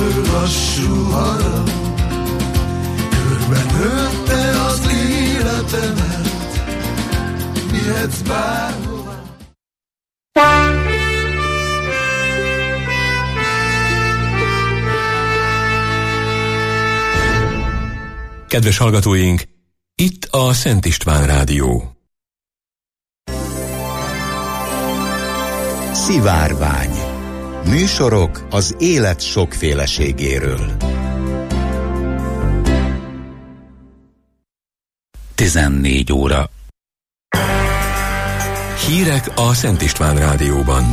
föl lassú harang, körbenőtte az életemet, vihetsz bárhová. Kedves hallgatóink, itt a Szent István Rádió. Szivárvány. Műsorok az élet sokféleségéről. 14 óra. Hírek a Szent István Rádióban.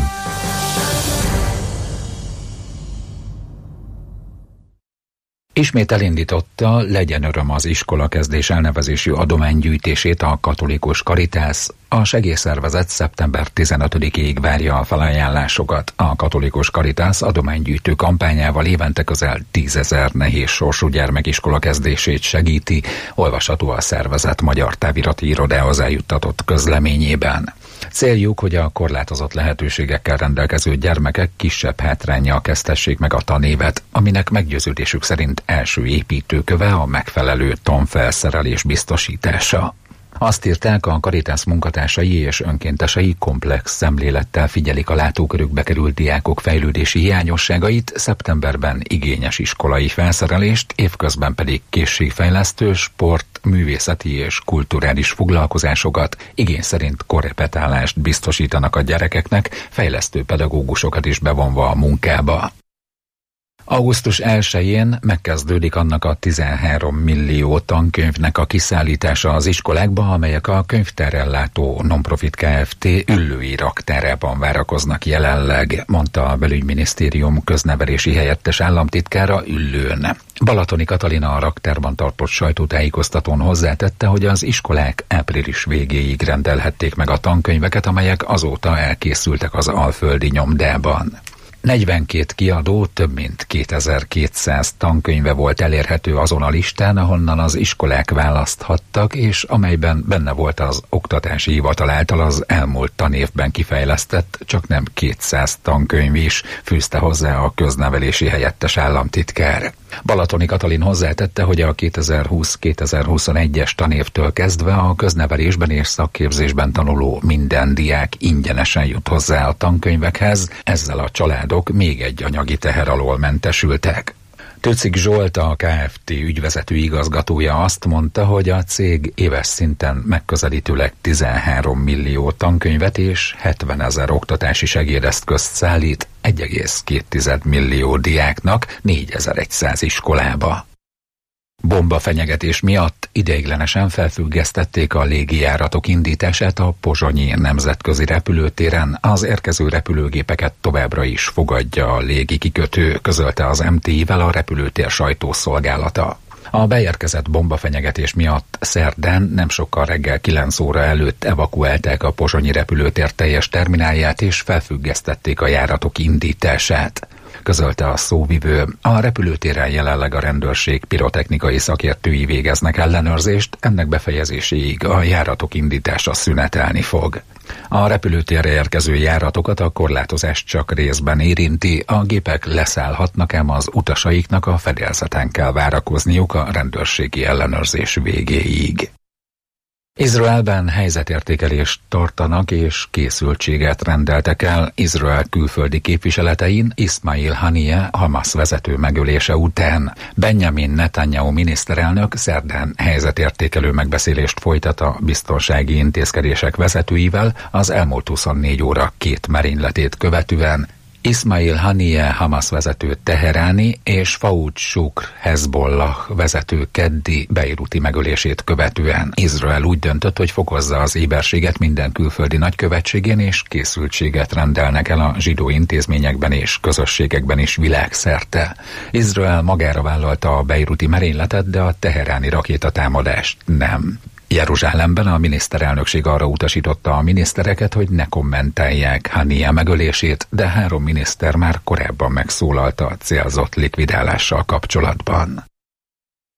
Ismét elindította Legyen öröm az iskola kezdés elnevezésű adománygyűjtését a Katolikus Caritas. A segélyszervezet szeptember 15-ig várja a felajánlásokat. A Katolikus Caritas adománygyűjtő kampányával évente közel 10 000 nehéz sorsú gyermekiskola kezdését segíti, olvasható a szervezet magyar távirati irodához eljuttatott közleményében. Céljuk, hogy a korlátozott lehetőségekkel rendelkező gyermekek kisebb hátránnyal kezdhessék meg a tanévet, aminek meggyőződésük szerint első építőköve a megfelelő tanfelszerelés biztosítása. Azt írták, a Caritas munkatársai és önkéntesei komplex szemlélettel figyelik a látókörükbe került diákok fejlődési hiányosságait, szeptemberben igényes iskolai felszerelést, évközben pedig készségfejlesztő, sport, művészeti és kulturális foglalkozásokat, igény szerint korrepetálást biztosítanak a gyerekeknek, fejlesztő pedagógusokat is bevonva a munkába. Augusztus 1-én megkezdődik annak a 13 millió tankönyvnek a kiszállítása az iskolákba, amelyek a könyvtárellátó Nonprofit Kft. Üllői raktárában várakoznak jelenleg, mondta a Belügyminisztérium köznevelési helyettes államtitkára Üllőn. Balatoni Katalina a raktárban tartott sajtótájékoztatón hozzátette, hogy az iskolák április végéig rendelhették meg a tankönyveket, amelyek azóta elkészültek az alföldi nyomdában. 42 kiadó, több mint 2200 tankönyve volt elérhető azon a listán, ahonnan az iskolák választhattak, és amelyben benne volt az Oktatási Hivatal által az elmúlt tanévben kifejlesztett, csak nem 200 tankönyv is, fűzte hozzá a köznevelési helyettes államtitkár. Balatoni Katalin hozzátette, hogy a 2020-2021-es tanévtől kezdve a köznevelésben és szakképzésben tanuló minden diák ingyenesen jut hozzá a tankönyvekhez, ezzel a családok még egy anyagi teher alól mentesültek. Tőcik Zsolt, a Kft. Ügyvezető igazgatója azt mondta, hogy a cég éves szinten megközelítőleg 13 millió tankönyvet és 70 000 oktatási segédeszközt szállít 1,2 millió diáknak 4100 iskolába. Bombafenyegetés miatt ideiglenesen felfüggesztették a légijáratok indítását a pozsonyi nemzetközi repülőtéren. Az érkező repülőgépeket továbbra is fogadja a légikikötő, közölte az MTI-vel a repülőtér sajtószolgálata. A beérkezett bombafenyegetés miatt szerdán nem sokkal reggel 9 óra előtt evakuálták a pozsonyi repülőtér teljes terminálját és felfüggesztették a járatok indítását, közölte a szóvivő. A repülőtéren jelenleg a rendőrség pirotechnikai szakértői végeznek ellenőrzést, ennek befejezéséig a járatok indítása szünetelni fog. A repülőtérre érkező járatokat a korlátozás csak részben érinti, a gépek leszállhatnak, ám az utasaiknak a fedélzeten kell várakozniuk a rendőrségi ellenőrzés végéig. Izraelben helyzetértékelést tartanak és készültséget rendeltek el Izrael külföldi képviseletein Ismail Haniyeh Hamas vezető megölése után. Benjamin Netanyahu miniszterelnök szerdán helyzetértékelő megbeszélést folytat a biztonsági intézkedések vezetőivel az elmúlt 24 óra 2 merényletét követően. Ismail Haniyeh Hamas vezető teheráni és Fauad Shukr Hezbollah vezető keddi beiruti megölését követően Izrael úgy döntött, hogy fokozza az éberséget minden külföldi nagykövetségén és készültséget rendelnek el a zsidó intézményekben és közösségekben is világszerte. Izrael magára vállalta a beiruti merényletet, de a teheráni rakétatámadást nem. Jeruzsálemben a miniszterelnökség arra utasította a minisztereket, hogy ne kommentálják Haniyeh megölését, de 3 miniszter már korábban megszólalt a célzott likvidálással kapcsolatban.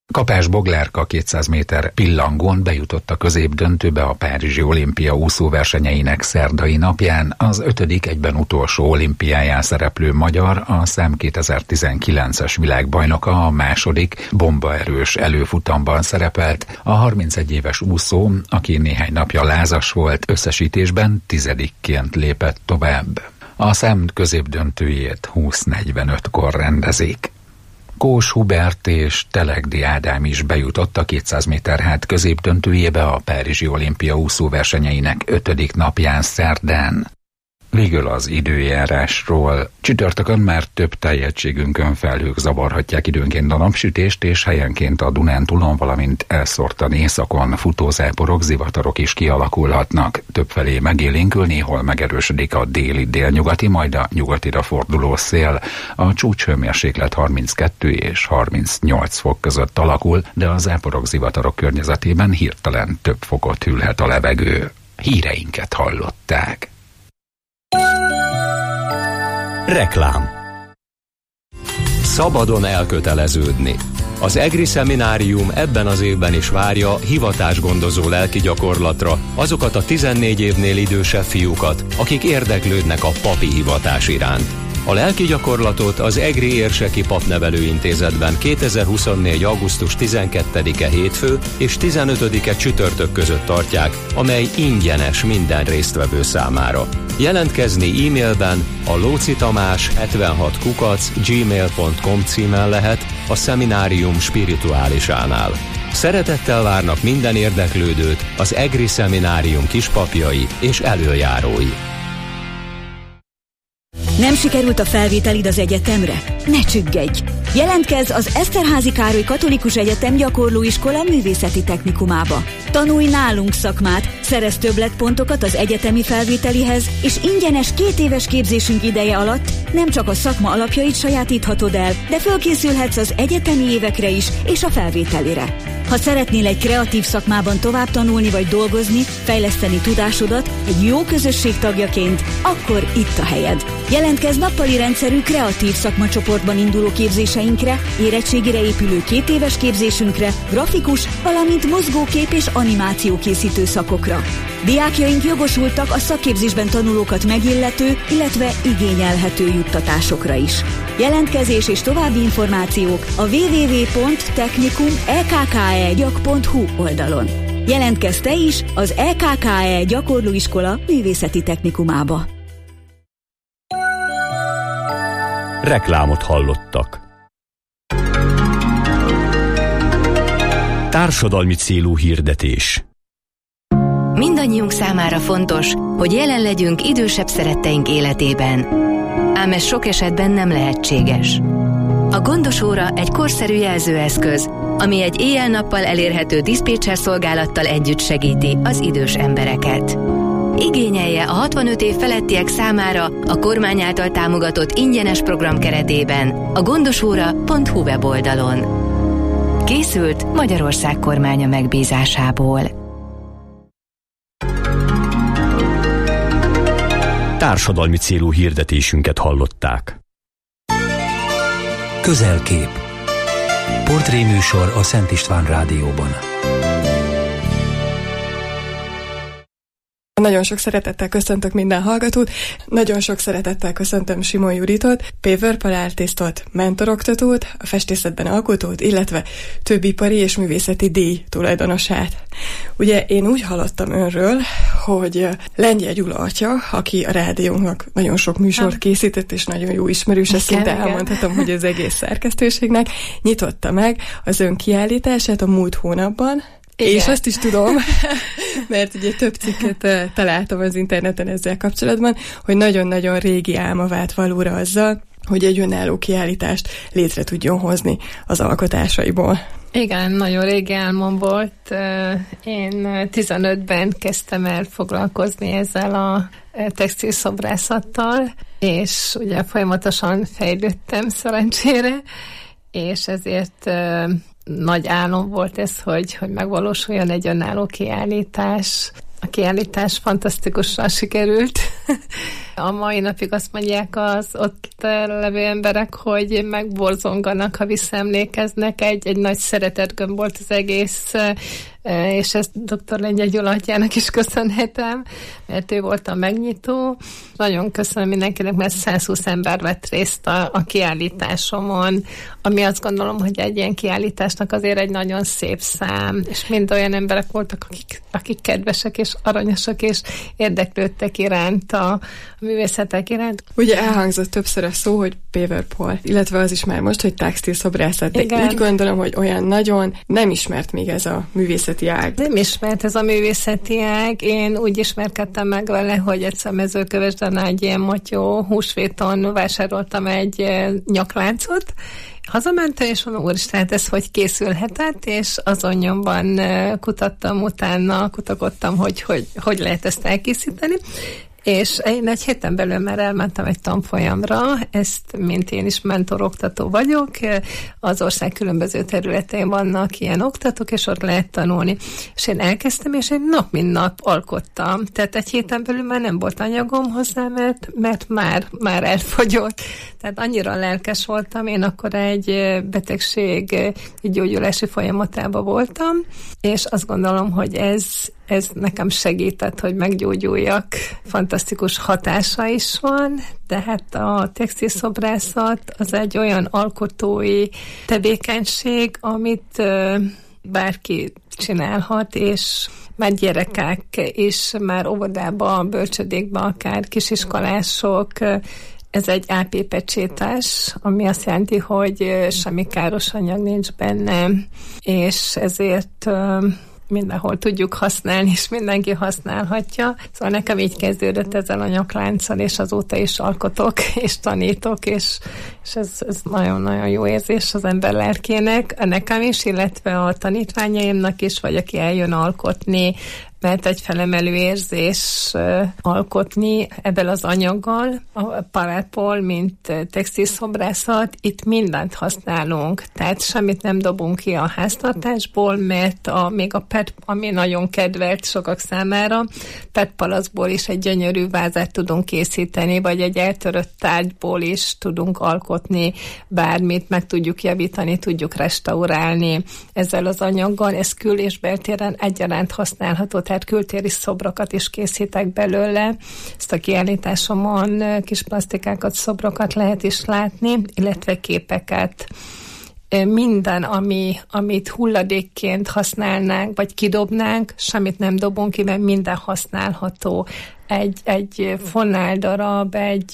Kapás Boglárka 200 méter pillangón bejutott a középdöntőbe a Párizsi olimpia úszóversenyeinek szerdai napján, az 5. egyben utolsó olimpiáján szereplő magyar, a szám 2019-es világbajnoka, a második bombaerős előfutamban szerepelt. A 31 éves úszó, aki néhány napja lázas volt, összesítésben 10-ként lépett tovább. A szám középdöntőjét 20:45-kor rendezik. Kós Hubert és Telegdi Ádám is bejutott a 200 méter hát középdöntőjébe a Párizsi olimpia úszóversenyeinek 5. napján szerdán. Végül az időjárásról. Csütörtökön már több tájegységünkön felhők zavarhatják időnként a napsütést, és helyenként a Dunántúlon, valamint elszórtan északon futózáporok, zivatarok is kialakulhatnak. Többfelé megélénkül, néhol megerősödik a déli-délnyugati, majd a nyugatira forduló szél. A csúcshőmérséklet 32 és 38 fok között alakul, de a záporok, zivatarok környezetében hirtelen több fokot hűlhet a levegő. Híreinket hallották. Reklám. Szabadon elköteleződni. Az EGRI szeminárium ebben az évben is várja hivatásgondozó lelki gyakorlatra azokat a 14 évnél idősebb fiúkat, akik érdeklődnek a papi hivatás iránt. A lelki gyakorlatot az EGRI Érseki Papnevelőintézetben 2024. augusztus 12-e hétfő és 15-e csütörtök között tartják, amely ingyenes minden résztvevő számára. Jelentkezni e-mailben a locitamás76@gmail.com címen lehet a szeminárium spirituálisánál. Szeretettel várnak minden érdeklődőt az EGRI szeminárium kispapjai és előjárói. Nem sikerült a felvételid az egyetemre? Ne csüggedj! Jelentkezz az Eszterházy Károly Katolikus Egyetem Gyakorlóiskola Művészeti Technikumába. Tanulj nálunk szakmát, szerezz többletpontokat az egyetemi felvételihez, és ingyenes 2 éves képzésünk ideje alatt nem csak a szakma alapjait sajátíthatod el, de fölkészülhetsz az egyetemi évekre is és a felvételire. Ha szeretnél egy kreatív szakmában tovább tanulni vagy dolgozni, fejleszteni tudásodat egy jó közösség tagjaként, akkor itt a helyed. Jelentkezz nappali rendszerű kreatív szakmacsoportban induló képzéseinkre, érettségire épülő 2 éves képzésünkre, grafikus, valamint mozgókép és animáció készítő szakokra. Diákjaink jogosultak a szakképzésben tanulókat megillető, illetve igényelhető juttatásokra is. Jelentkezés és további információk a www.technikum.ekkegyak.hu oldalon. Jelentkezz te is az EKKE Gyakorlóiskola Művészeti Technikumába. Reklámot hallottak. Társadalmi célú hirdetés. Mindannyiunk számára fontos, hogy jelen legyünk idősebb szeretteink életében. Ám ez sok esetben nem lehetséges. A gondos óra egy korszerű jelzőeszköz, ami egy éjjel-nappal elérhető diszpécser szolgálattal együtt segíti az idős embereket. Igényelje a 65 év felettiek számára a kormány által támogatott ingyenes program keretében a gondosóra.hu weboldalon. Készült Magyarország kormánya megbízásából. Társadalmi célú hirdetésünket hallották. Közelkép. Portréműsor a Szent István Rádióban. Nagyon sok szeretettel köszöntök minden hallgatót, nagyon sok szeretettel köszöntöm Simon Juditot, paver artistot, mentoroktatót, a festészetben alkotót, illetve több ipari és művészeti díj tulajdonosát. Ugye én úgy hallottam önről, hogy Lengyel Gyula atya, aki a rádiónknak nagyon sok műsort készített, és nagyon jó ismerőse, szinte elmondhatom, hogy az egész szerkesztőségnek, nyitotta meg az ön kiállítását a múlt hónapban. Igen. És azt is tudom, mert ugye több cikket találtam az interneten ezzel kapcsolatban, hogy nagyon-nagyon régi álma vált valóra azzal, hogy egy önálló kiállítást létre tudjon hozni az alkotásaiból. Igen, nagyon régi álmom volt. Én 15-ben kezdtem el foglalkozni ezzel a textilszobrászattal, és ugye folyamatosan fejlődtem szerencsére, és ezért nagy álom volt ez, hogy megvalósuljon egy önálló kiállítás. A kiállítás fantasztikusan sikerült, A mai napig azt mondják az ott levő emberek, hogy megborzonganak, ha visszaemlékeznek. Egy nagy szeretetgömb volt az egész, és ezt dr. Lengyel Gyula atyának is köszönhetem, mert ő volt a megnyitó. Nagyon köszönöm mindenkinek, mert 120 ember vett részt a kiállításomon, ami azt gondolom, hogy egy ilyen kiállításnak azért egy nagyon szép szám, és mind olyan emberek voltak, akik kedvesek és aranyosak, és érdeklődtek iránt a művészetek iránt. Ugye elhangzott többször a szó, hogy paperpole, illetve az is már most, hogy textilszobrászat. De úgy gondolom, hogy olyan nagyon nem ismert még ez a művészeti ág. Nem ismert ez a művészeti ág. Én úgy ismerkedtem meg vele, hogy egyszer Mezőkövesden egy ilyen matyó húsvéton vásároltam egy nyakláncot, hazamentem, és mondom, úristen, hát ez hogy készülhetett, és azon nyomban kutattam utána, kutakodtam, hogy lehet ezt elkészíteni, és én egy héten belül már elmentem egy tanfolyamra, ezt, mint én is mentoroktató vagyok, az ország különböző területein vannak ilyen oktatók, és ott lehet tanulni. És én elkezdtem, és én nap mint nap alkottam. Tehát egy héten belül már nem volt anyagom hozzá, mert már elfogyott. Tehát annyira lelkes voltam, én akkor egy betegség gyógyulási folyamatában voltam, és azt gondolom, hogy ez nekem segített, hogy meggyógyuljak. Fantasztikus hatása is van, de hát a textilszobrászat az egy olyan alkotói tevékenység, amit bárki csinálhat, és már gyerekek is, már óvodában, bölcsödékben, akár kisiskolások. Ez egy AP pecsétás, ami azt jelenti, hogy semmi káros anyag nincs benne, és ezért mindenhol tudjuk használni, és mindenki használhatja. Szóval nekem így kezdődött ezzel a nyaklánccal, és azóta is alkotok, és tanítok, és ez nagyon-nagyon jó érzés az ember lelkének, nekem is, illetve a tanítványaimnak is, vagy aki eljön alkotni, mert egy felemelő érzés alkotni ebből az anyaggal. A parapol, mint textilszobrászat, itt mindent használunk, tehát semmit nem dobunk ki a háztartásból, mert még a PET, ami nagyon kedvelt sokak számára, PET palackból is egy gyönyörű vázát tudunk készíteni, vagy egy eltörött tárgyból is tudunk alkotni bármit, meg tudjuk javítani, tudjuk restaurálni ezzel az anyaggal. Ez kül- és beltéren egyaránt használható, tehát kültéri szobrokat is készítek belőle. Ezt a kiállításomon kis plastikákat, szobrokat lehet is látni, illetve képeket. Minden, amit hulladékként használnánk, vagy kidobnánk, semmit nem dobunk ki, mert minden használható. Egy fonáldarab,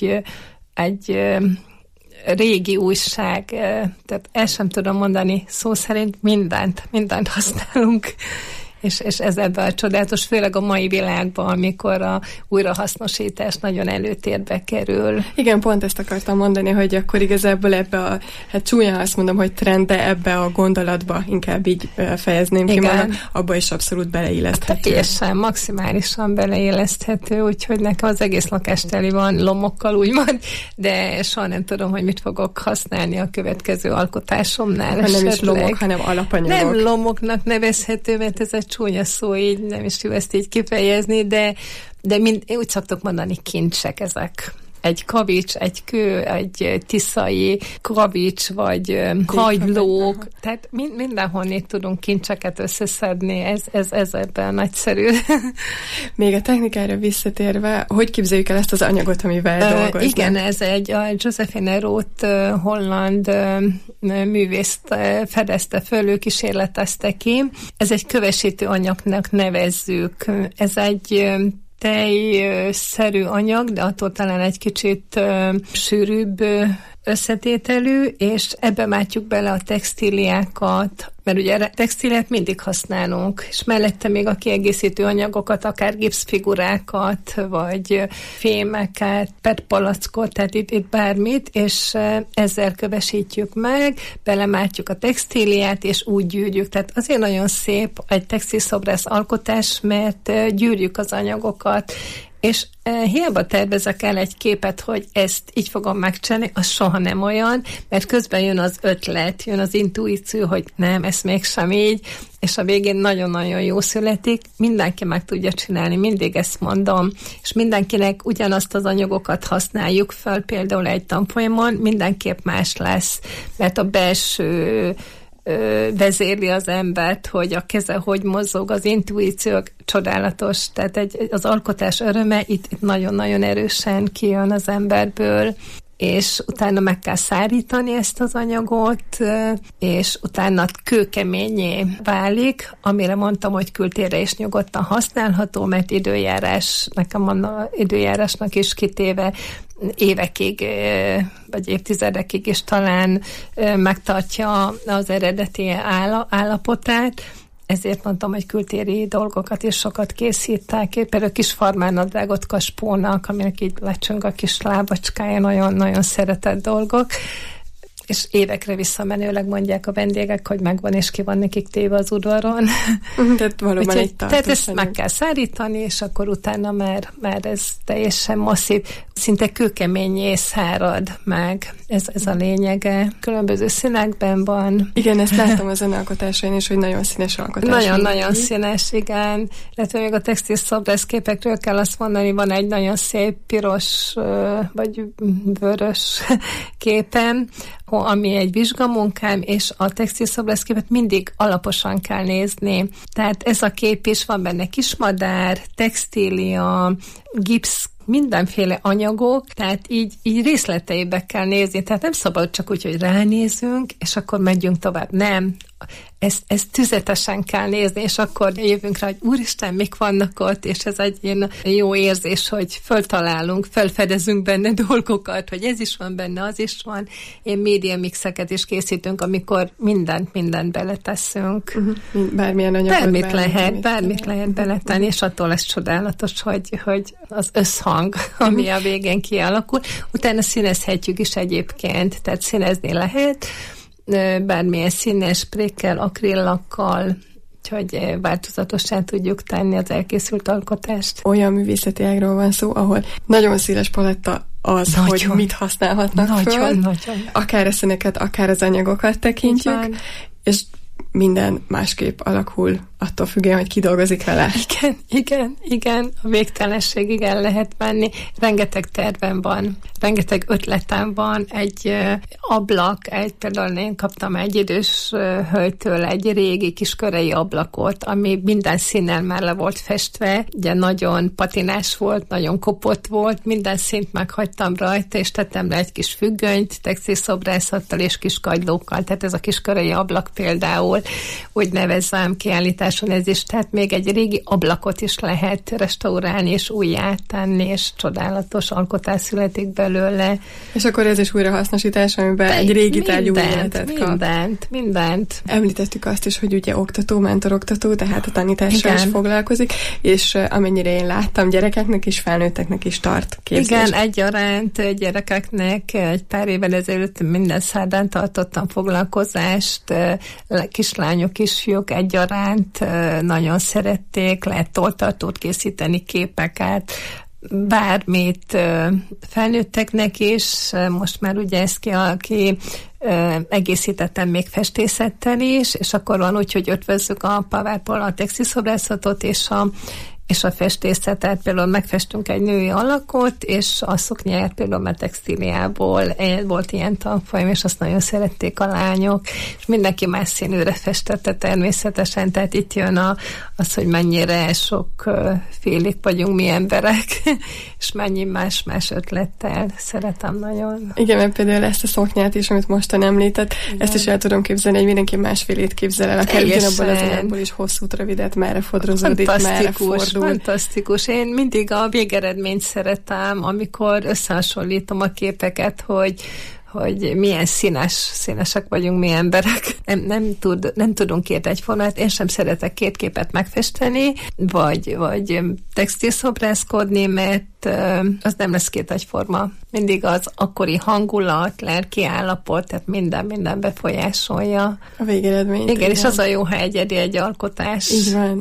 egy régi újság, tehát el sem tudom mondani, szó szerint mindent használunk. És ez ebben a csodálatos, főleg a mai világban, amikor a újrahasznosítás nagyon előtérbe kerül. Igen, pont ezt akartam mondani, hogy akkor igazából ebbe a, hát csúnyán azt mondom, hogy trend, de ebbe a gondolatba inkább így fejezném ki magam, abba is abszolút beleilleszthető. Teljesen, maximálisan beleilleszthető, úgyhogy nekem az egész lakás teli van lomokkal, úgymond, de soha nem tudom, hogy mit fogok használni a következő alkotásomnál. Nem is lomok, hanem alapanyagok. Nem lomoknak nevezhető, mert ez egy csúnya szó, így nem is jó ezt így kifejezni, de úgy szoktok mondani, kincsek ezek. Egy kavics, egy kő, egy tiszai kavics, vagy kagylók, tehát mindenhonnét tudunk kincseket összeszedni, ez ebben nagyszerű. Még a technikára visszatérve, hogy képzeljük el ezt az anyagot, amivel dolgoznak? Igen, ez a Josephine Roth holland művészt fedezte föl, ő kísérletezte ki. Ez egy kövesítő anyagnak nevezzük. Ez egy tejszerű anyag, de attól talán egy kicsit sűrűbb összetételű, és ebbe mátjuk bele a textíliákat, mert ugye textíliát mindig használunk, és mellette még a kiegészítő anyagokat, akár gipszfigurákat, vagy fémeket, PET-palackot, tehát itt bármit, és ezzel kövesítjük meg, belemátjuk a textíliát, és úgy gyűrjük. Tehát azért nagyon szép egy textilszobrász alkotás, mert gyűrjük az anyagokat, és hiába tervezek el egy képet, hogy ezt így fogom megcsinálni, az soha nem olyan, mert közben jön az ötlet, jön az intuíció, hogy nem, ez mégsem így, és a végén nagyon-nagyon jó születik, mindenki meg tudja csinálni, mindig ezt mondom, és mindenkinek ugyanazt az anyagokat használjuk fel, például egy tanfolyamon, mindenképp más lesz, mert a belső vezérli az embert, hogy a keze hogy mozog, az intuíció csodálatos, tehát az alkotás öröme itt nagyon-nagyon erősen kijön az emberből, és utána meg kell szárítani ezt az anyagot, és utána kőkeményé válik, amire mondtam, hogy kültérre is nyugodtan használható, mert időjárásnak is kitéve évekig, vagy évtizedekig is talán megtartja az eredeti állapotát. Ezért mondtam, hogy kültéri dolgokat is sokat készítek. Például kis farmárnadrágot kaspónak, aminek így lecsöng a kis lábacskája, nagyon-nagyon szeretett dolgok. És évekre visszamenőleg mondják a vendégek, hogy megvan és ki van nekik téve az udvaron. Tehát valóban egy tartós. Tehát ezt meg kell szárítani, és akkor utána már ez teljesen masszív, szinte kőkeményé szárad meg. Ez a lényege. Különböző színekben van. Igen, ezt láttam az önalkotásain is, hogy nagyon színes alkotás. Nagyon-nagyon színes, igen. Illetve még a textil szobrászképekről kell azt mondani, van egy nagyon szép piros vagy vörös képem, ami egy vizsgamunkám, és a textilszobrászképet mindig alaposan kell nézni. Tehát ez a kép is, van benne kismadár, textília, gipsz, mindenféle anyagok, tehát így részleteibe kell nézni. Tehát nem szabad csak úgy, hogy ránézünk, és akkor megyünk tovább. Nem. Ezt tüzetesen kell nézni, és akkor jövünk rá, hogy úristen, mik vannak ott, és ez egy ilyen jó érzés, hogy föltalálunk, felfedezünk benne dolgokat, hogy ez is van benne, az is van. Én média mixeket is készítünk, amikor mindent beletesszünk. Bármilyen anyagot. Bármit lehet beletenni, és attól lesz csodálatos, hogy az összhang, ami a végén kialakul. Utána színezhetjük is egyébként, tehát színezni lehet, bármilyen színes sprékkel, akrillakkal, hogy változatosan tudjuk tenni az elkészült alkotást. Olyan művészeti ágról van szó, ahol nagyon széles paletta az, hogy mit használhatnak föl. Akár a színeket, akár az anyagokat tekintjük, és minden másképp alakul, attól függően, hogy ki dolgozik vele. Igen. A végtelenség, lehet menni. Rengeteg tervem van, rengeteg ötletem van. Egy ablak, például én kaptam egy idős hölgytől egy régi kiskörei ablakot, ami minden színnel már le volt festve. Ugye nagyon patinás volt, nagyon kopott volt, minden színt meghagytam rajta, és tettem le egy kis függönyt, textilszobrászattal és kis kagylókkal. Tehát ez a kiskörei ablak például, úgy nevezzem kiállításon ez is, tehát még egy régi ablakot is lehet restaurálni és újjátenni, és csodálatos alkotás születik belőle. És akkor ez is újrahasznosítás, amiben egy régi tárgy új életet kap. Mindent. Említettük azt is, hogy ugye oktató, mentoroktató, tehát a tanítással is foglalkozik, és amennyire én láttam, gyerekeknek és felnőtteknek is tart képzést. Igen, egyaránt gyerekeknek egy pár évvel ezelőtt minden szerdán tartottam foglalkozást, kislányok, kisfiúk egyaránt nagyon szerették, lehet tolltartót készíteni, képeket, bármit felnőtteknek is, most már ugye ezt ki egészítettem még festészettel is, és akkor van úgy, hogy ötvözzük a pavárpol a textilszobrászatot és a festészetet, például megfestünk egy női alakot, és a szoknyáját például a textíliából volt ilyen tanfolyam, és azt nagyon szerették a lányok, és mindenki más színűre festette természetesen, tehát itt jön az, hogy mennyire sok félig vagyunk mi emberek, és mennyi más ötlettel szeretem nagyon. Igen, mert például ezt a szoknyát is, amit mostan említett, ezt is el tudom képzelni, hogy mindenki másfélét képzel el, akár ugyanabból az anyagból is hosszút, rövidet, merre fodrozódik, merre fordul. Fantasztikus. Én mindig a végeredményt szeretem, amikor összehasonlítom a képeket, hogy hogy milyen színesek vagyunk mi emberek. Nem tudunk két egyformát. Én sem szeretek két képet megfesteni, vagy textilszobrászkodni, mert az nem lesz két egyforma. Mindig az akkori hangulat, lelki állapot, tehát minden befolyásolja a végeredményt. Igen, és az a jó, ha egyedi egy alkotás. Így van,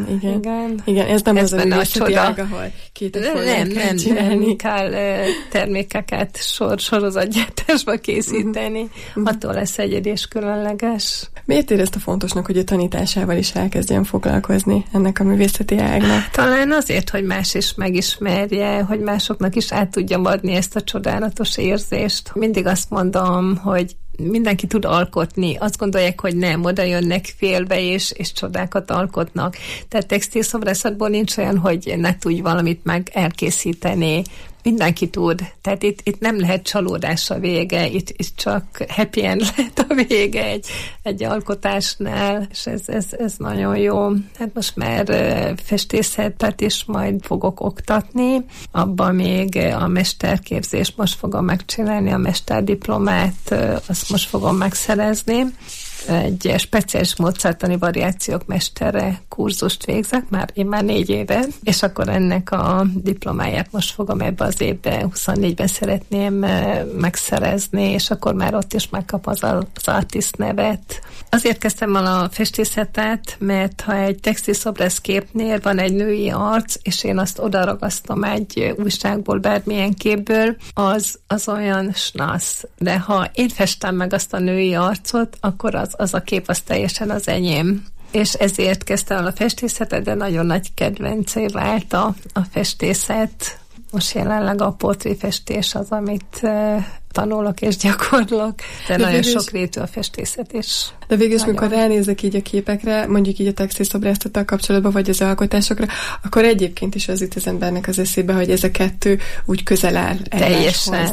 igen. Ez nem az a művészeti ág, ahol két egyformát kell csinálni. Kell termékeket sorozatgyártásba készíteni. Attól lesz egyedi és különleges. Miért érezte fontosnak, hogy a tanításával is elkezdjen foglalkozni ennek a művészeti ágnak? Talán azért, hogy más is megismerje, hogy másoknak is át tudjam adni ezt a csodálatos érzést. Mindig azt mondom, hogy mindenki tud alkotni. Azt gondolják, hogy nem, oda jönnek félbe, és csodákat alkotnak. Tehát textilszobrászatból nincs olyan, hogy ne tudj valamit meg elkészíteni. Mindenki tud. Tehát itt nem lehet csalódás a vége, itt csak happy end lehet a vége egy alkotásnál, és ez nagyon jó. Hát most már festészetet is majd fogok oktatni, abban még a mesterképzést most fogom megcsinálni, a mesterdiplomát, azt most fogom megszerezni. Egy speciális módszertani variációk mestere kurzust végzek, én már 4 éve, és akkor ennek a diplomáját most fogom ebbe az évben, 24-ben szeretném megszerezni, és akkor már ott is megkap az artist nevet. Azért kezdtem el a festészetet, mert ha egy textilszobrász képnél van egy női arc, és én azt odaragasztom egy újságból, bármilyen képből, az olyan snasz. De ha én festem meg azt a női arcot, akkor az a kép az teljesen az enyém. És ezért kezdtem el a festészetet, de nagyon nagy kedvencé vált a festészet. Most jelenleg a portréfestés az, amit tanulok és gyakorlok, de nagyon sokrétű a festészet is. De végül, amikor ránézek így a képekre, mondjuk így a textilszobrászattal kapcsolatban, vagy az alkotásokra, akkor egyébként is az jut az embernek az eszébe, hogy ez a kettő úgy közel áll egymáshoz.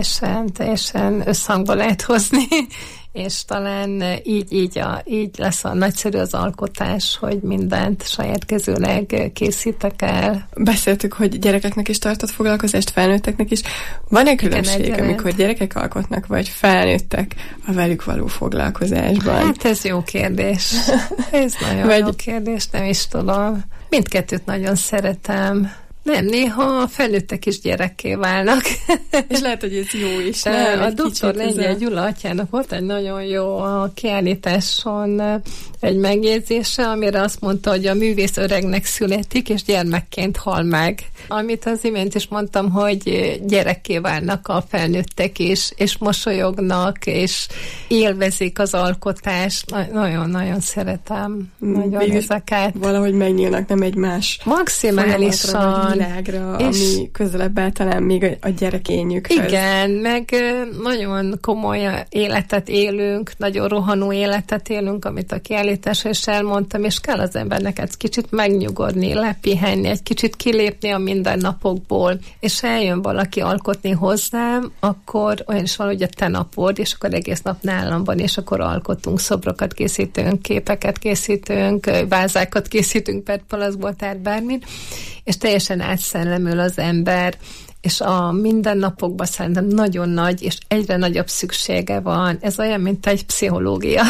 Teljesen összhangba lehet hozni, és talán így lesz a nagyszerű az alkotás, hogy mindent saját kezűleg készítek el. Beszéltük, hogy gyerekeknek is tartott foglalkozást, felnőtteknek is. Van-e különbség, amikor gyerekek alkotnak, vagy felnőttek a velük való foglalkozásban? Hát ez jó kérdés. Ez nagyon jó kérdés, nem is tudom. Mindkettőt nagyon szeretem. Nem, néha a felnőttek is gyerekké válnak. És lehet, hogy ez jó is. A Dr. Lengyel Gyula atyának volt egy nagyon jó a kiállításon egy megjegyzése, amire azt mondta, hogy a művész öregnek születik, és gyermekként hal meg. Amit az imént is mondtam, hogy gyerekké válnak a felnőttek is, és mosolyognak, és élvezik az alkotást. Nagyon-nagyon szeretem nagyon ezeket. Valahogy megnyílnak, nem egymás maximálisan világra, ami közelebb áll talán még a gyerekényükhöz. Igen, meg nagyon komoly életet élünk, nagyon rohanó életet élünk, amit a kiállításra is elmondtam, és kell az embernek egy kicsit megnyugodni, lepihenni, egy kicsit kilépni a mindennapokból, és eljön valaki alkotni hozzám, akkor olyan is van, hogy a te napod, és akkor egész nap nálam van, és akkor alkotunk, szobrokat készítünk, képeket készítünk, vázákat készítünk, petpalaszból, tehát bármit, és teljesen átszellemül az ember, és a mindennapokban szerintem nagyon nagy, és egyre nagyobb szüksége van. Ez olyan, mint egy pszichológia.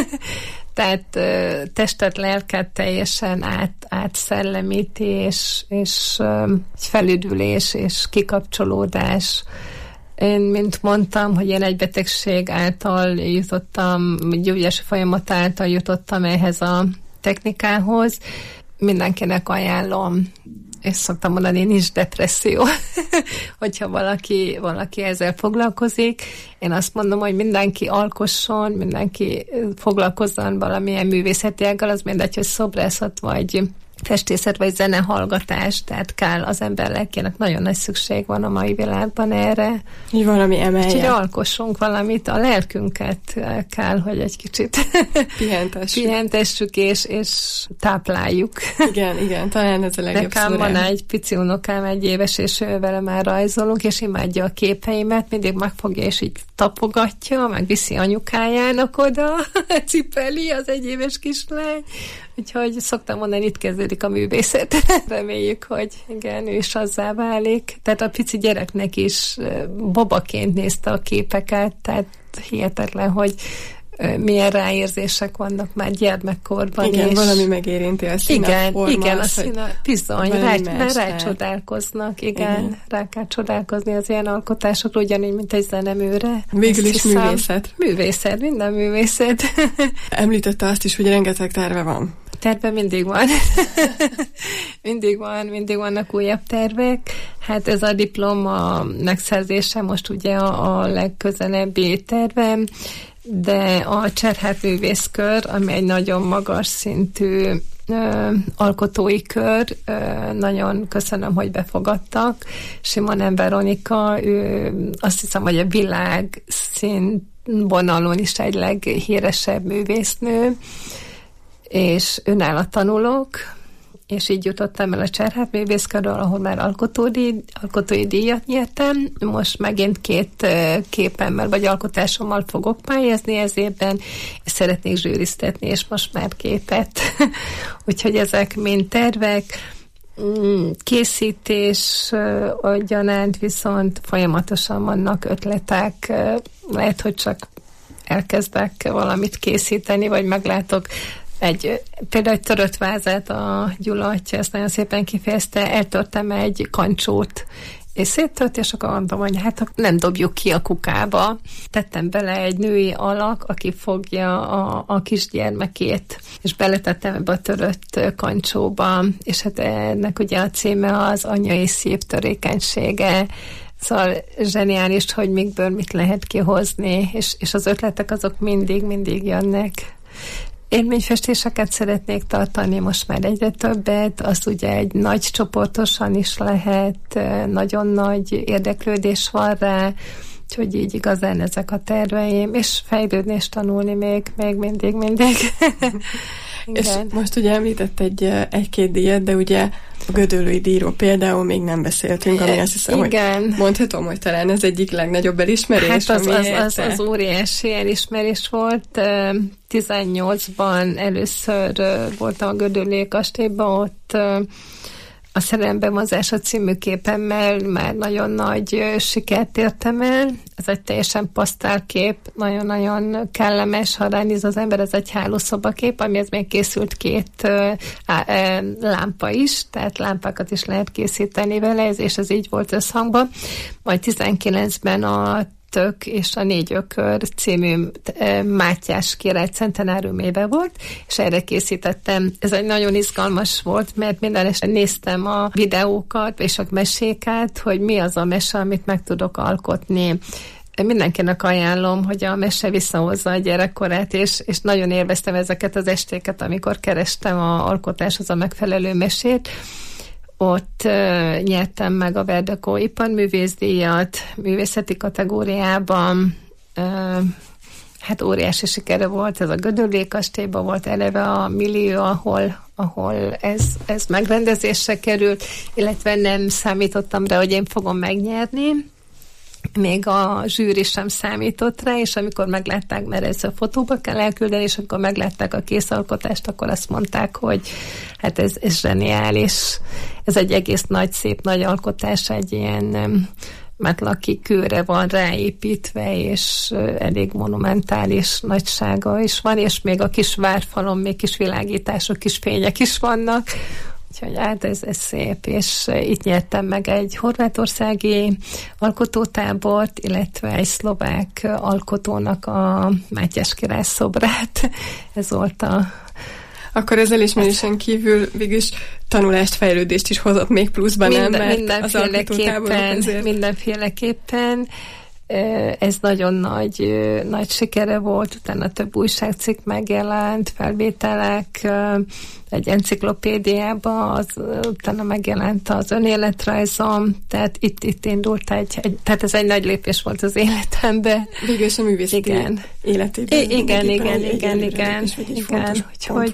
Tehát testet, lelket teljesen átszellemíti, és egy felüdülés, és kikapcsolódás. Én, mint mondtam, hogy én egy betegség által jutottam, gyógyási folyamat által jutottam ehhez a technikához. Mindenkinek ajánlom, és szoktam mondani, nincs depresszió, hogyha valaki ezzel foglalkozik. Én azt mondom, hogy mindenki alkosson, mindenki foglalkozzon valamilyen művészeti ággal, az mindegy, hogy szobrászat, vagy festészet, vagy zenehallgatás, tehát kell az ember lelkének, nagyon nagy szükség van a mai világban erre. Így valami emelje. Úgyhogy alkossunk valamit, a lelkünket kell, hogy egy kicsit pihentessük és tápláljuk. Igen, talán ez a legjobb szó. Nekem van egy pici unokám, 1 éves, és ő vele már rajzolunk, és imádja a képeimet, mindig megfogja, és így tapogatja, meg viszi anyukájának oda, cipeli az 1 éves kislány, Úgyhogy szoktam mondani, itt kezdődik a művészet. Reméljük, hogy igen, ő is azzá válik. Tehát a pici gyereknek is babaként nézte a képeket, tehát hihetetlen, hogy milyen ráérzések vannak már gyermekkorban. Igen, valami megérinti a színe, forma. Igen, a színe, bizony, rácsodálkoznak, igen, rá kell csodálkozni az ilyen alkotásokról, ugyanígy, mint egy zeneműre. Végül is művészet. Művészet, minden művészet. Említette azt is, hogy rengeteg terve van. Terve mindig van. mindig vannak újabb tervek. Hát ez a diploma megszerzése most ugye a legközelebbi tervem, de a Cserhát művészkör, ami egy nagyon magas szintű alkotói kör, nagyon köszönöm, hogy befogadtak. Simonen Veronika, ő azt hiszem, hogy a világ színvonalon is egy leghíresebb művésznő, és önálló tanulok, és így jutottam el a Cserhát művészkörről, ahol már alkotói díjat nyertem. Most megint 2 képemmel vagy alkotásommal fogok pályázni ez évben, és szeretnék zsűriztetni, és most már 2. Úgyhogy ezek mind tervek. Készítés gyanánt viszont folyamatosan vannak ötletek. Lehet, hogy csak elkezdek valamit készíteni, vagy meglátok például egy törött vázát, a Gyula atya ezt nagyon szépen kifejezte, eltörtem egy kancsót, és széttört, és akkor mondtam, hogy hát nem dobjuk ki a kukába. Tettem bele egy női alak, aki fogja a kisgyermekét, és beletettem ebbe a törött kancsóba, és hát ennek ugye a címe az anyai szív törékenysége. Szóval zseniális, hogy mikből mit lehet kihozni, és az ötletek azok mindig jönnek. Élményfestéseket szeretnék tartani, most már egyre többet, az ugye egy nagy csoportosan is lehet, nagyon nagy érdeklődés van rá, úgyhogy így igazán ezek a terveim, és fejlődni és tanulni még mindig. És most ugye említett egy-két díjat, de ugye a Gödöllői díjról például még nem beszéltünk, ami azt hiszem, hogy mondhatom, hogy talán ez egyik legnagyobb elismerés. Hát az óriási elismerés volt. 18-ban először voltam a Gödöllői kastélyban, ott a Szerelembemozása című képemmel már nagyon nagy sikert értem el. Ez egy teljesen pasztálkép, nagyon-nagyon kellemes, ha ránéz az ember, ez egy hálószobakép, amihez még készült 2 lámpa is, tehát lámpákat is lehet készíteni vele, és ez így volt összhangban. Majd 19-ben a Tök és a 4 ökör című Mátyás király centenáriumébe volt, és erre készítettem. Ez egy nagyon izgalmas volt, mert minden este néztem a videókat és a meséket, hogy mi az a mese, amit meg tudok alkotni. Mindenkinek ajánlom, hogy a mese visszahozza a gyerekkorát, és nagyon élveztem ezeket az estéket, amikor kerestem a alkotáshoz a megfelelő mesét. Ott nyertem meg a Verdekó iparművészdíjat művészeti kategóriában. Hát óriási sikere volt, ez a Gödöllői kastélyban volt eleve a millió, ahol ez megrendezésre került, illetve nem számítottam rá, hogy én fogom megnyerni. Még a zsűri sem számított rá, és amikor meglátták, mert ez a fotóba kell elküldeni, és amikor meglátták a készalkotást, akkor azt mondták, hogy hát ez zseniális. Ez egy egész nagy, szép nagy alkotás, egy ilyen metlaki kőre van ráépítve, és elég monumentális nagysága is van, és még a kis várfalon még kis világítások, kis fények is vannak. Úgyhogy hát ez szép, és itt nyertem meg egy horvátországi alkotótábort, illetve egy szlovák alkotónak a Mátyás király szobrát. Ez volt a... Akkor az elismerésen kívül végülis tanulást, fejlődést is hozott még pluszban, nem? Mert az alkotótáborok azért... Mindenféleképpen. Ez nagyon nagy sikere volt, utána több újságcikk megjelent, felvételek, egy enciklopédiában, utána megjelent az önéletrajzom, tehát itt indult tehát ez egy nagy lépés volt az életembe. Végülis a művészeti életében. Igen. Úgyhogy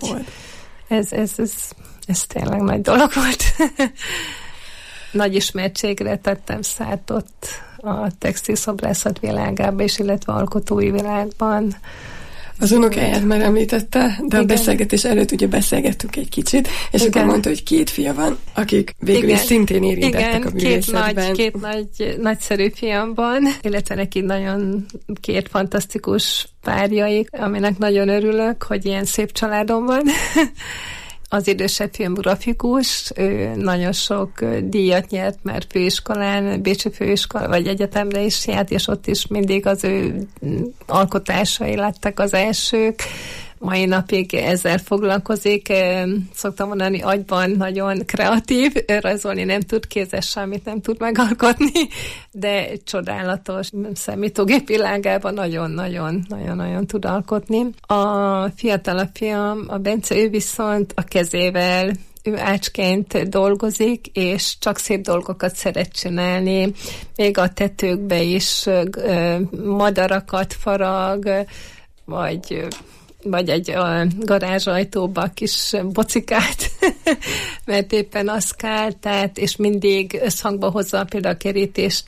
ez tényleg nagy dolog volt. Nagy ismertségre tettem szert ott a textilszobrászat világában, és illetve alkotói világban. Az unokáját már említette, de igen. A beszélgetés előtt ugye beszélgettünk egy kicsit, és igen. Akkor mondta, hogy 2 fia van, akik végül is szintén érintettek a művészetben. Két nagyszerű fiam van, illetve neki nagyon 2 fantasztikus párjaik, aminek nagyon örülök, hogy ilyen szép családom van. Az idősebb fiam grafikus, ő nagyon sok díjat nyert már főiskolán, Bécsi főiskola vagy egyetemre is járt, és ott is mindig az ő alkotásai lettek az elsők. Mai napig ezzel foglalkozik. Szoktam mondani, agyban nagyon kreatív, rajzolni nem tud, kézzel semmit nem tud megalkotni, de csodálatos számítógép világában nagyon-nagyon tud alkotni. A fiatalabb fiam, a Bence, ő viszont a kezével, ő ácsként dolgozik, és csak szép dolgokat szeret csinálni, még a tetőkbe is madarakat farag, vagy egy garázsajtóba kis bocikát, mert éppen az kell, tehát, és mindig összhangba hozza például a kerítést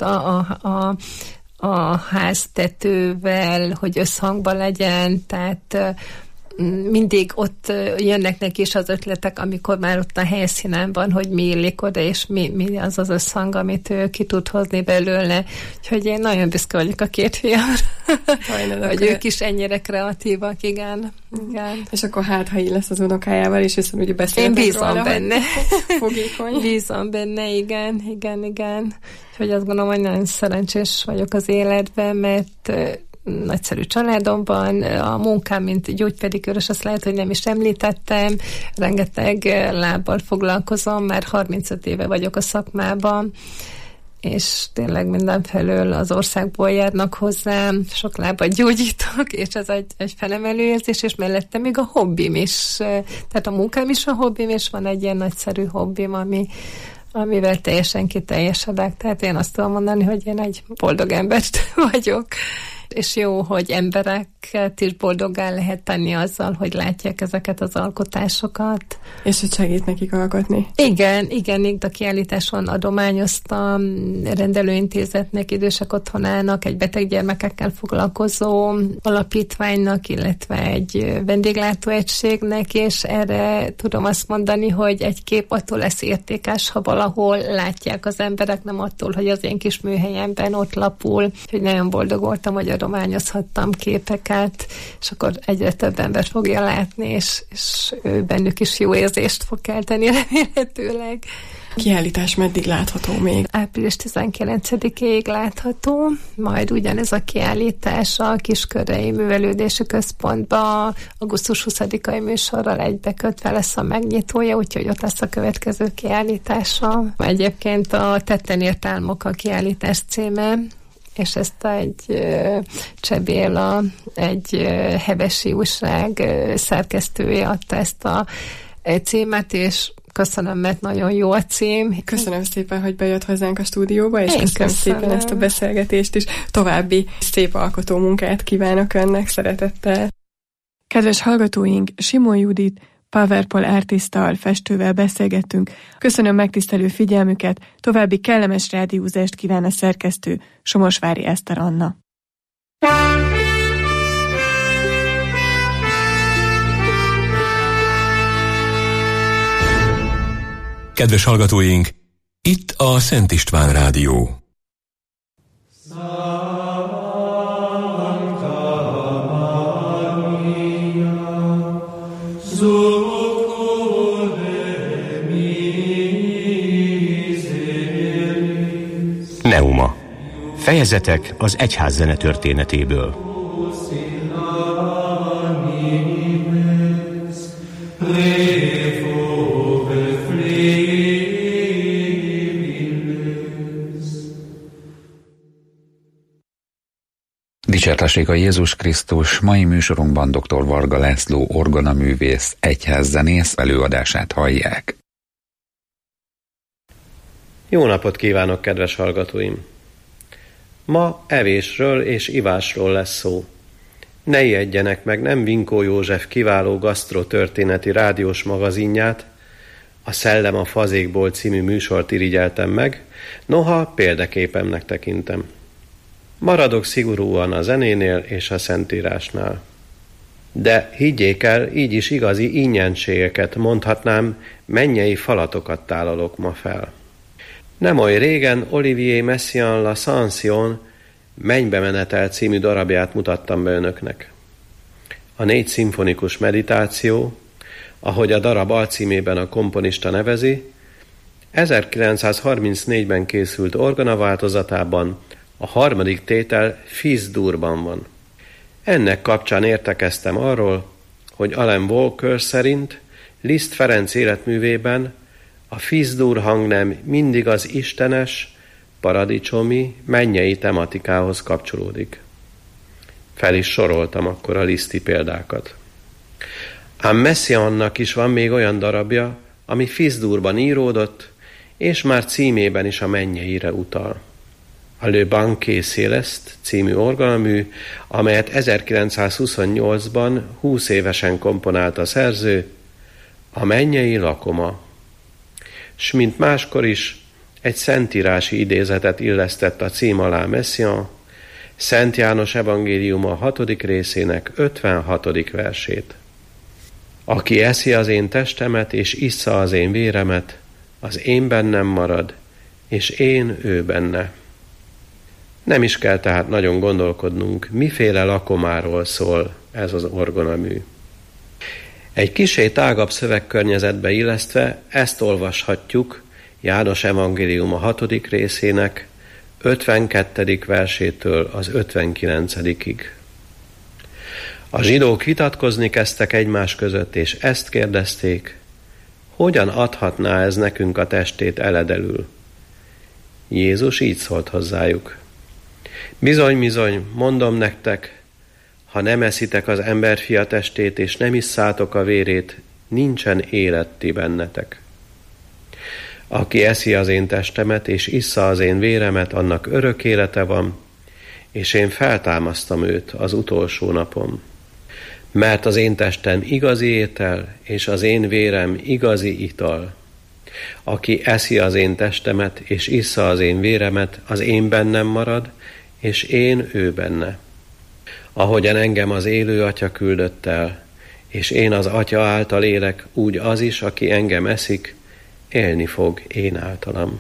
a háztetővel, hogy összhangba legyen, tehát mindig ott jönnek neki is az ötletek, amikor már ott a helyszínen van, hogy mi illik oda, és mi az az összhang, amit ő ki tud hozni belőle. Úgyhogy én nagyon büszke vagyok a 2 fiamra, hogy ők is ennyire kreatívak, igen. És akkor ha így lesz az unokájával, és hiszen ugye beszéltek róla. Én bízom benne. Fogékony. Bízom benne, igen. Úgyhogy azt gondolom, hogy nagyon szerencsés vagyok az életben, mert nagyszerű családomban, a munkám, mint gyógypedikőrös, azt lehet, hogy nem is említettem, rengeteg lábbal foglalkozom, már 35 éve vagyok a szakmában, és tényleg mindenfelől az országból járnak hozzám, sok lábat gyógyítok, és ez egy felemelő érzés, és mellette még a hobbim is, tehát a munkám is a hobbim, és van egy ilyen nagyszerű hobbim, amivel teljesen kiteljesedek. Tehát én azt tudom mondani, hogy én egy boldog embert vagyok. És jó, hogy embereket is boldoggá lehet tenni azzal, hogy látják ezeket az alkotásokat. És hogy segít nekik alkotni. Igen, a kiállításon adományoztam rendelőintézetnek, idősek otthonának, egy beteg gyermekekkel foglalkozó alapítványnak, illetve egy vendéglátóegységnek, és erre tudom azt mondani, hogy egy kép attól lesz értékes, ha valahol látják az emberek, nem attól, hogy az én kis műhelyemben ott lapul, hogy nagyon boldog voltam, hogy adományozhattam képeket, és akkor egyre több ember fogja látni, és ő bennük is jó érzést fog kelteni remélhetőleg. Kiállítás meddig látható még? Április 19-ig látható, majd ugyanez a kiállítás a Kiskörei Művelődési Központba augusztus 20-ai műsorral egybekötve lesz a megnyitója, úgyhogy ott lesz a következő kiállítása. Egyébként a Tetten ért álmok a kiállítás címe, és ezt egy Cseh Béla, egy hevesi újság szerkesztője adta ezt a címet, és köszönöm, mert nagyon jó a cím. Köszönöm szépen, hogy bejött hozzánk a stúdióba, és köszönöm szépen ezt a beszélgetést is. További szép alkotó munkát kívánok önnek, szeretettel. Kedves hallgatóink, Simon Judit, Powerpole artisttal, festővel beszélgettünk. Köszönöm megtisztelő figyelmüket, további kellemes rádiózást kíván a szerkesztő, Somosvári Eszter Anna. Kedves hallgatóink, itt a Szent István Rádió. Neuma. Fejezetek az egyház zene történetéből. Dicsértessék a Jézus Krisztus! Mai műsorunkban dr. Varga László orgonaművész, egyházzenész előadását hallják. Jó napot kívánok, kedves hallgatóim! Ma evésről és ivásról lesz szó. Ne ijedjenek meg, nem Vinkó József kiváló gasztrotörténeti rádiós magazinját, a Szellem a fazékból című műsort irigyeltem meg, noha példaképemnek tekintem. Maradok szigorúan a zenénél és a Szentírásnál. De higgyék el, így is igazi ingyenségeket, mondhatnám, mennyei falatokat tálalok ma fel. Nem oly régen Olivier Messiaen l'Ascension Mennybe menetel című darabját mutattam be önöknek. A 4 szimfonikus meditáció, ahogy a darab alcímében a komponista nevezi, 1934-ben készült orgonaváltozatában, a 3. tétel Fis-durban van. Ennek kapcsán értekeztem arról, hogy Alan Walker szerint Liszt Ferenc életművében a Fis-dur hangnem mindig az istenes, paradicsomi, mennyei tematikához kapcsolódik. Fel is soroltam akkor a Liszti példákat. Ám Messiaennak is van még olyan darabja, ami Fis-durban íródott, és már címében is a mennyeire utal. A Le Banquet Céleste című orgonamű, amelyet 1928-ban 20 évesen komponált a szerző, a mennyei lakoma. S mint máskor is egy szentírási idézetet illesztett a cím alá Messiaen, Szent János evangéliuma 6. részének 56. versét. Aki eszi az én testemet és issza az én véremet, az én bennem marad, és én ő benne. Nem is kell tehát nagyon gondolkodnunk, miféle lakomáról szól ez az orgonamű. Egy kissé tágabb szövegkörnyezetbe illesztve ezt olvashatjuk János evangéliuma 6. részének 52. versétől az 59-ig. A zsidók vitatkozni kezdtek egymás között, és ezt kérdezték, hogyan adhatná ez nekünk a testét eledelül? Jézus így szólt hozzájuk. Bizony, bizony, mondom nektek, ha nem eszitek az emberfia testét, és nem isszátok a vérét, nincsen élet ti bennetek. Aki eszi az én testemet, és issza az én véremet, annak örök élete van, és én feltámasztam őt az utolsó napon. Mert az én testem igazi étel, és az én vérem igazi ital. Aki eszi az én testemet, és issza az én véremet, az én bennem marad, és én ő benne. Ahogyan engem az élő Atya küldött el, és én az Atya által élek, úgy az is, aki engem eszik, élni fog én általam.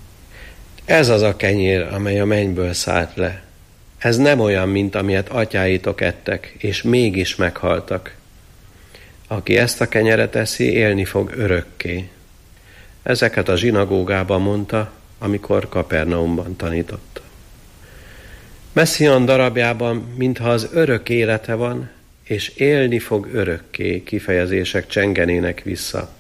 Ez az a kenyér, amely a mennyből szállt le. Ez nem olyan, mint amilyet atyáitok ettek, és mégis meghaltak. Aki ezt a kenyeret eszi, élni fog örökké. Ezeket a zsinagógában mondta, amikor Kapernaumban tanított. Messiaen darabjában, mintha az örök élete van, és élni fog örökké kifejezések csengenének vissza.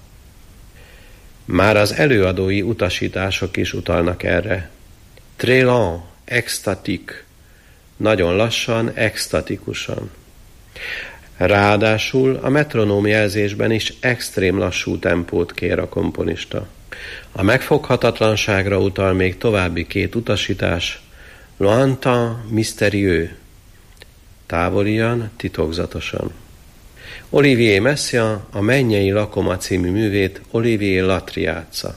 Már az előadói utasítások is utalnak erre. Très lent, extatique, nagyon lassan, extatikusan. Ráadásul a metronóm jelzésben is extrém lassú tempót kér a komponista. A megfoghatatlanságra utal még további 2 utasítás, lointain, mystérieux, távolian, titokzatosan. Olivier Messiaen a Mennyei lakoma című művét Olivier Latry játsza.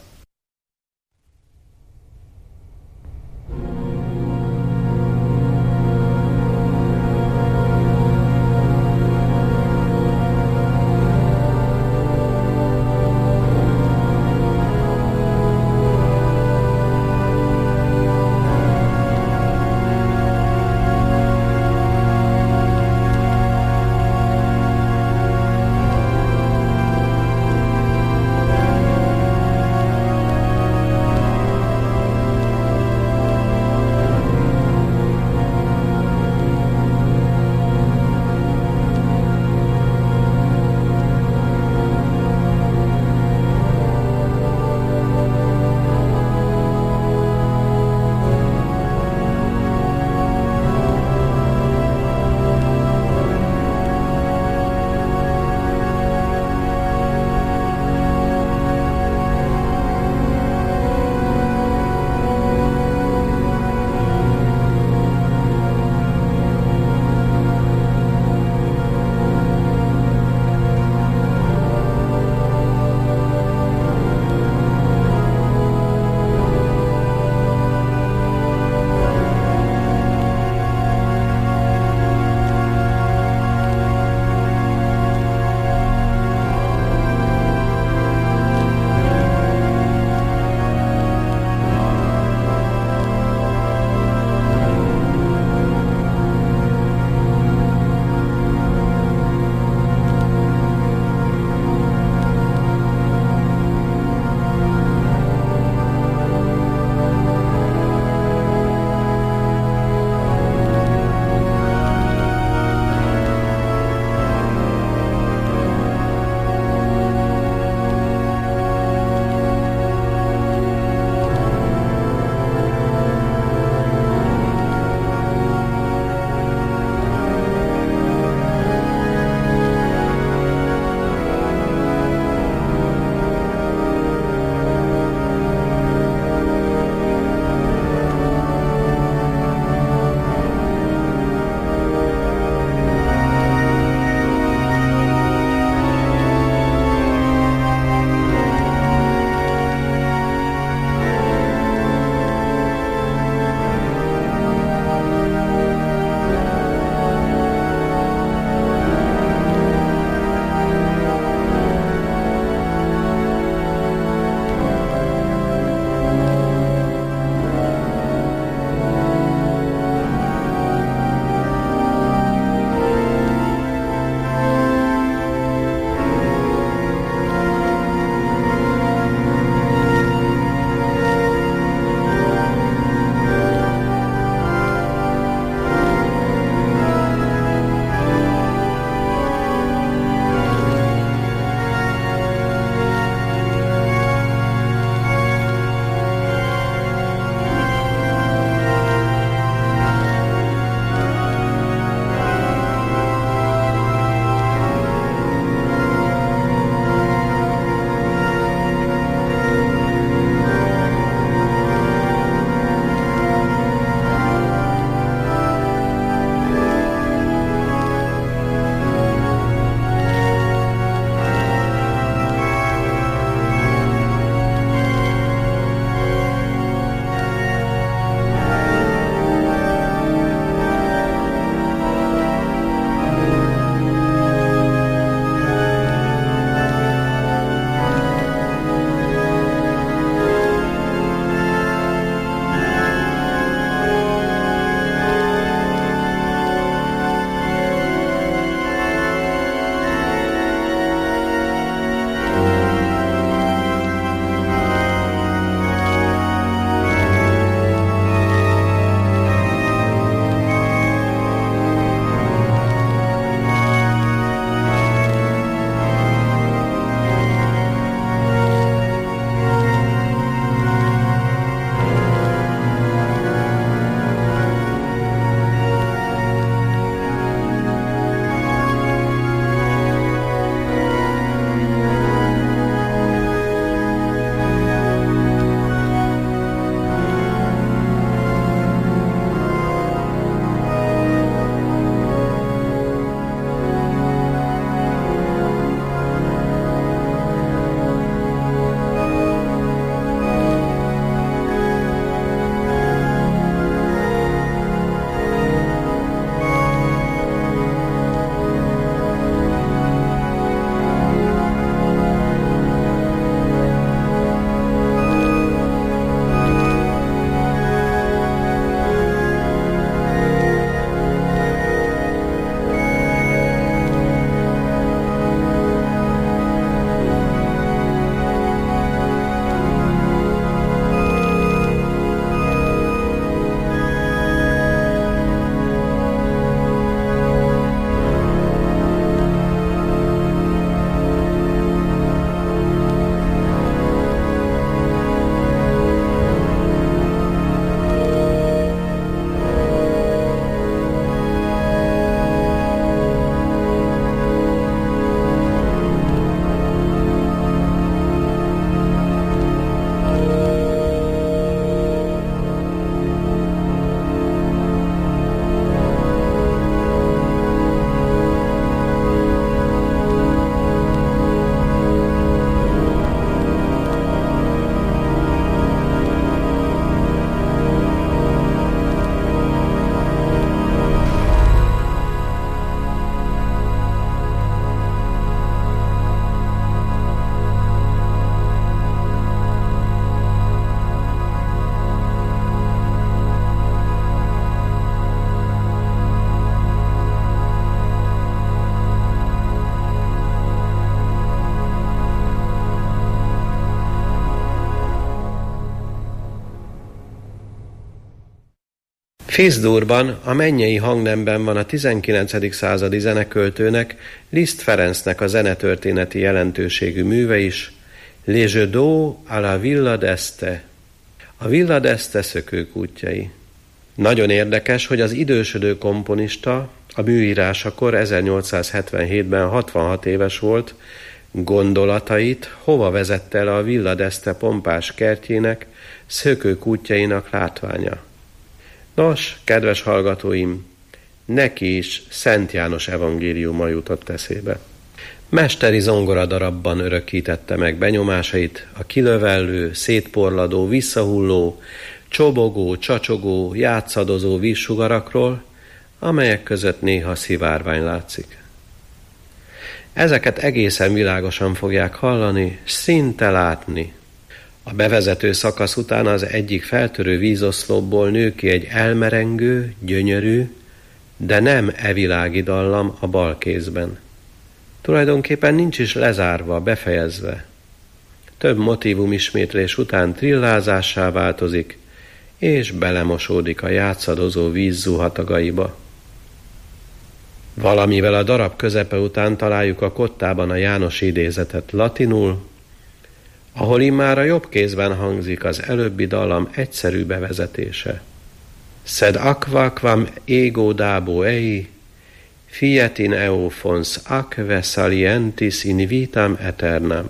Fiszdurban, a mennyei hangnemben van a 19. századi zeneköltőnek, Liszt Ferencnek a zenetörténeti jelentőségű műve is, Les Jeux d'eau à la Villa d'Este, a Villa d'Este szökőkútjai. Nagyon érdekes, hogy az idősödő komponista a műírásakor 1877-ben 66 éves volt, gondolatait hova vezette el a Villa d'Este pompás kertjének, szökőkútjainak látványa. Nos, kedves hallgatóim, neki is Szent János evangéliuma jutott eszébe. Mesteri zongoradarabban örökítette meg benyomásait a kilövellő, szétporladó, visszahulló, csobogó, csacsogó, játszadozó vízsugarakról, amelyek között néha szivárvány látszik. Ezeket egészen világosan fogják hallani, szinte látni. A bevezető szakasz után az egyik feltörő vízoszlopból nő ki egy elmerengő, gyönyörű, de nem evilági dallam a bal kézben. Tulajdonképpen nincs is lezárva, befejezve. Több motívum ismétlés után trillázássá változik, és belemosódik a játszadozó víz zuhatagaiba. Valamivel a darab közepe után találjuk a kottában a János idézetet latinul, ahol immár a jobb kézben hangzik az előbbi dallam egyszerű bevezetése. Sed aqua quam ego dabo ei, fiat in eo fons aquae salientis in vitam aeternam.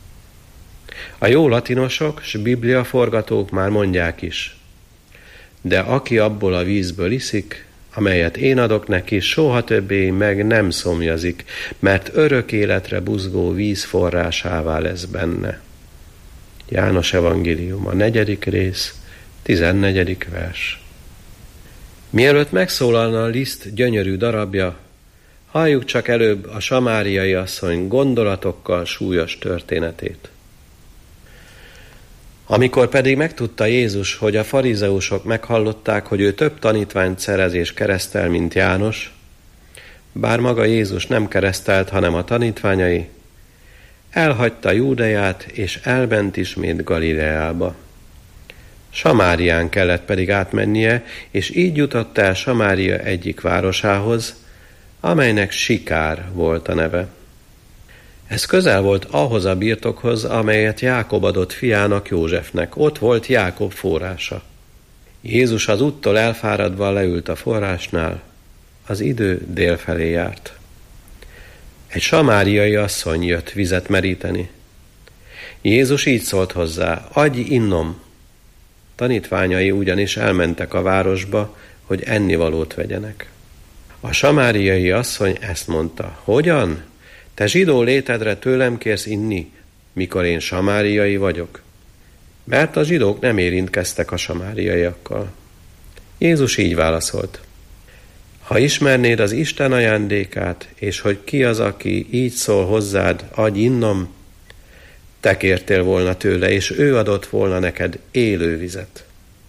A jó latinosok s bibliaforgatók már mondják is, de aki abból a vízből iszik, amelyet én adok neki, soha többé meg nem szomjazik, mert örök életre buzgó víz forrásává lesz benne. János evangélium, a 4. rész, 14. vers. Mielőtt megszólalna a Liszt gyönyörű darabja, halljuk csak előbb a samáriai asszony gondolatokkal súlyos történetét. Amikor pedig megtudta Jézus, hogy a farizeusok meghallották, hogy ő több tanítványt szerez és keresztel, mint János, bár maga Jézus nem keresztelt, hanem a tanítványai, elhagyta Júdeát, és elment ismét Galileába. Samárián kellett pedig átmennie, és így jutott el Samária egyik városához, amelynek Sikár volt a neve. Ez közel volt ahhoz a birtokhoz, amelyet Jákob adott fiának, Józsefnek. Ott volt Jákob forrása. Jézus az úttól elfáradva leült a forrásnál. Az idő délfelé járt. Egy samáriai asszony jött vizet meríteni. Jézus így szólt hozzá: adj innom! Tanítványai ugyanis elmentek a városba, hogy ennivalót vegyenek. A samáriai asszony ezt mondta: hogyan? Te zsidó létedre tőlem kérsz inni, mikor én samáriai vagyok? Mert a zsidók nem érintkeztek a samáriaiakkal. Jézus így válaszolt: ha ismernéd az Isten ajándékát, és hogy ki az, aki így szól hozzád, adj innom, te kértél volna tőle, és ő adott volna neked élő vizet.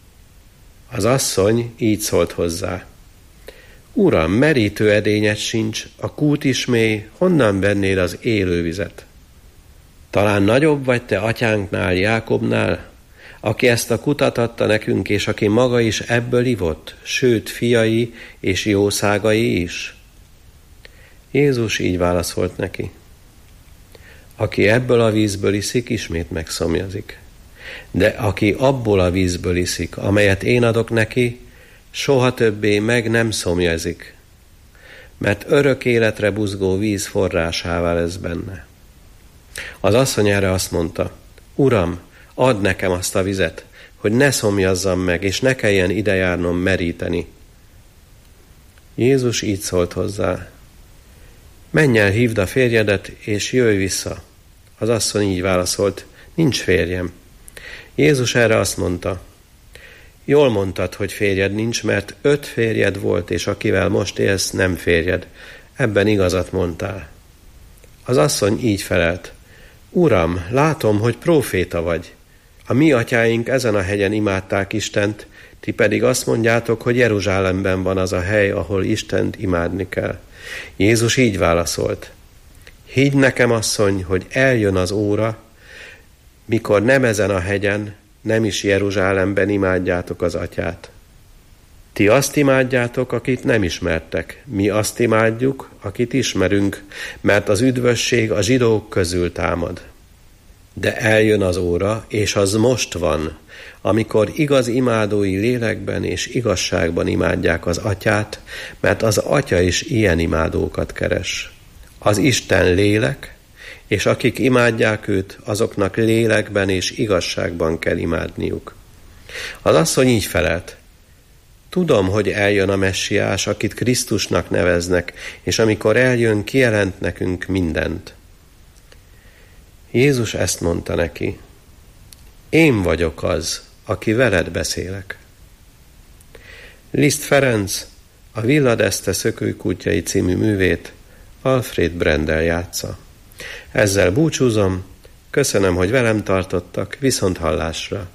Az asszony így szólt hozzá: Uram, merítő edényed sincs, a kút is mély, honnan vennéd az élő vizet? Talán nagyobb vagy te atyánknál, Jákobnál, aki ezt a kutat adta nekünk, és aki maga is ebből ivott, sőt, fiai és jószágai is? Jézus így válaszolt neki: aki ebből a vízből iszik, ismét megszomjazik. De aki abból a vízből iszik, amelyet én adok neki, soha többé meg nem szomjazik, mert örök életre buzgó víz forrásává lesz benne. Az asszony erre azt mondta: Uram, add nekem azt a vizet, hogy ne szomjazzam meg, és ne kelljen idejárnom meríteni. Jézus így szólt hozzá: menj el, hívd a férjedet, és jöjj vissza. Az asszony így válaszolt: nincs férjem. Jézus erre azt mondta: jól mondtad, hogy férjed nincs, mert 5 férjed volt, és akivel most élsz, nem férjed. Ebben igazat mondtál. Az asszony így felelt: Uram, látom, hogy próféta vagy. A mi atyáink ezen a hegyen imádták Istent, ti pedig azt mondjátok, hogy Jeruzsálemben van az a hely, ahol Istent imádni kell. Jézus így válaszolt: higgy nekem, asszony, hogy eljön az óra, mikor nem ezen a hegyen, nem is Jeruzsálemben imádjátok az atyát. Ti azt imádjátok, akit nem ismertek. Mi azt imádjuk, akit ismerünk, mert az üdvösség a zsidók közül támad. De eljön az óra, és az most van, amikor igaz imádói lélekben és igazságban imádják az Atyát, mert az Atya is ilyen imádókat keres. Az Isten lélek, és akik imádják őt, azoknak lélekben és igazságban kell imádniuk. Az asszony így felelt: tudom, hogy eljön a Messiás, akit Krisztusnak neveznek, és amikor eljön, kijelent nekünk mindent. Jézus ezt mondta neki: én vagyok az, aki veled beszélek. Liszt Ferenc a Villa d'Este szökőkutyai című művét Alfred Brendel játsza. Ezzel búcsúzom, köszönöm, hogy velem tartottak, viszont hallásra.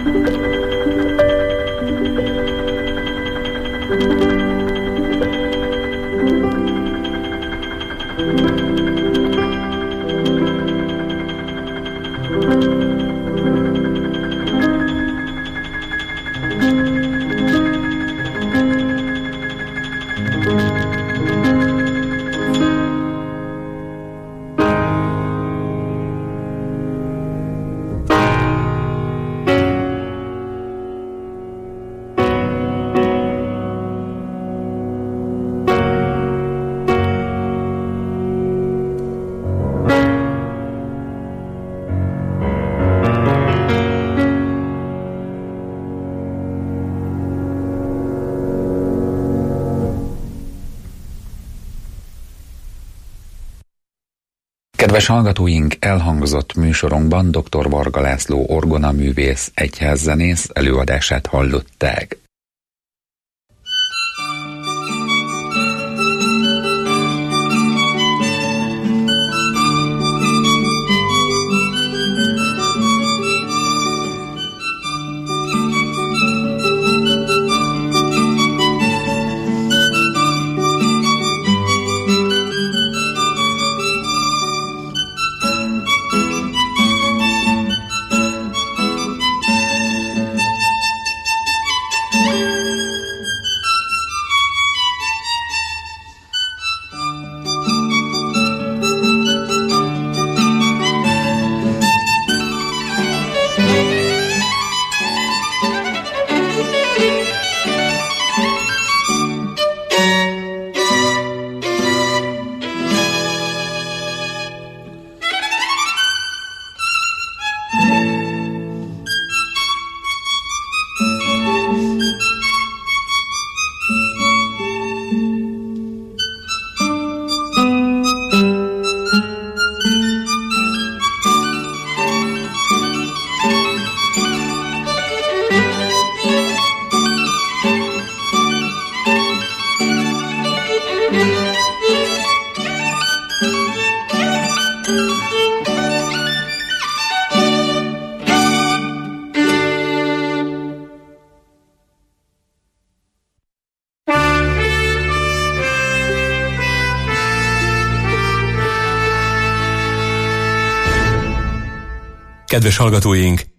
Kedves hallgatóink, elhangzott műsorunkban dr. Varga László orgonaművész, egyházzenész előadását hallották. Kedves hallgatóink,